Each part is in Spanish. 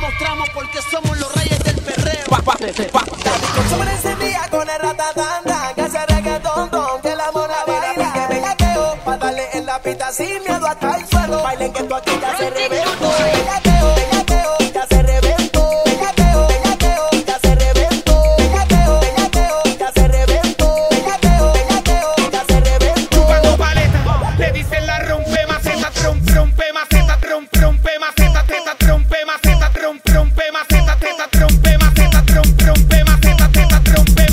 demostramos porque somos los reyes del perreo. Sobre ese día con el ratatanda, que hace reggaetón, que la mona baila, que bellaqueo, pa' darle en la pista sin miedo hasta el suelo. Bailen que esto aquí ya se reventó. Bellaqueo, bellaqueo, ya se reventó. Bellaqueo, bellaqueo, ya se reventó. Bellaqueo, bellaqueo, ya se reventó. Bellaqueo, bellaqueo, ya se reventó. Chupando paleta, le dicen la rompe maceta, rompe maceta, rompe maceta, teta, rompe maceta, rompe maceta, teta, rompe maceta, rompe maceta, teta, rompe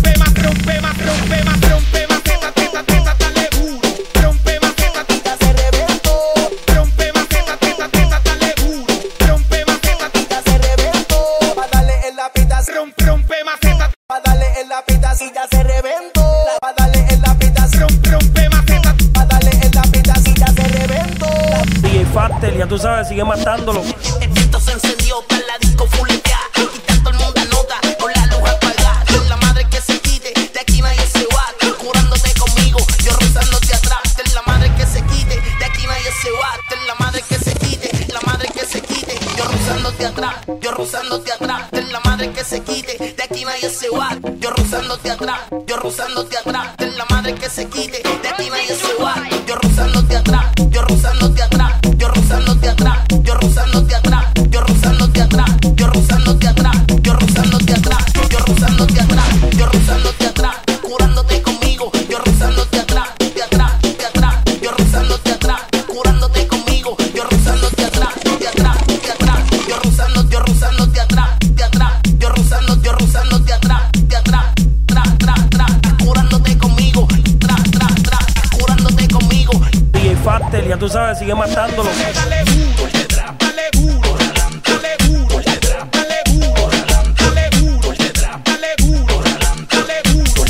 maceta, teta, teta, dale duro. Rompe maceta, Ya se reventó. rompe maceta, teta, teta, dale duro. Rompe maceta, Ya se reventó. Pa' darle en la pista, rompe maceta, pa' darle en la pista, si ya se reventó. Pa' darle en la pista, rompe maceta. pa' darle en la pista, si ya se reventó. DJ Factel, ya tú sabes, sigue matándolo. Esto se encendió, está la disco fuletea. Y está todo el mundo anota, con la luz apagada. Dios la madre que se quite, de aquí nadie se va. Curándote conmigo, yo rozándote atrás. Dios la madre que se quite, de aquí nadie se va. Dios la madre que se quite, la madre que se quite. Yo rozándote atrás, yo rozándote atrás. Dios la madre que se quite, de aquí nadie se va. Yo rozándote atrás, yo rozándote atrás. Dios la madre que se quite, de aquí nadie se va. Yo rozándote atrás, yo rozándote atrás. Yo rozándote atrás, yo rozándote atrás. Yo rozándote atrás, yo rozándote atrás. Yo rozándote atrás, yo rozándote atrás. Yo rozándote atrás, curándote conmigo. Yo rozándote atrás, de atrás, de atrás. Yo rozándote atrás, curándote conmigo. Yo rozándote atrás, de atrás, de atrás. Yo rozándote atrás, de atrás. Yo rozándote atrás, de atrás, tra, curándote conmigo. Tra, curándote conmigo. DJ Factel, ya tú sabes, sigue matándolo. Dale duro, dale duro, dale duro, dale duro, dale duro, dale duro, dale duro,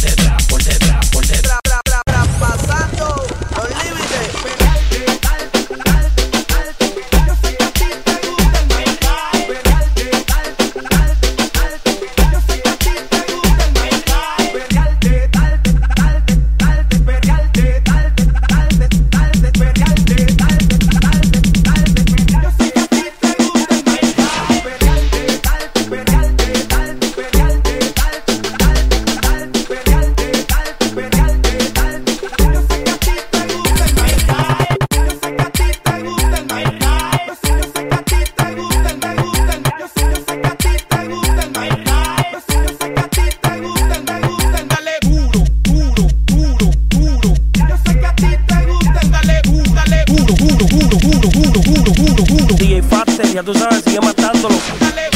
Pasando los límites. dale duro, duro, duro, duro. Yo sé que a ti te gustan, dale duro, dale duro, duro, duro, duro, duro, duro, duro, duro. DJ Factel, ya tú sabes, sigue matándolo. Dale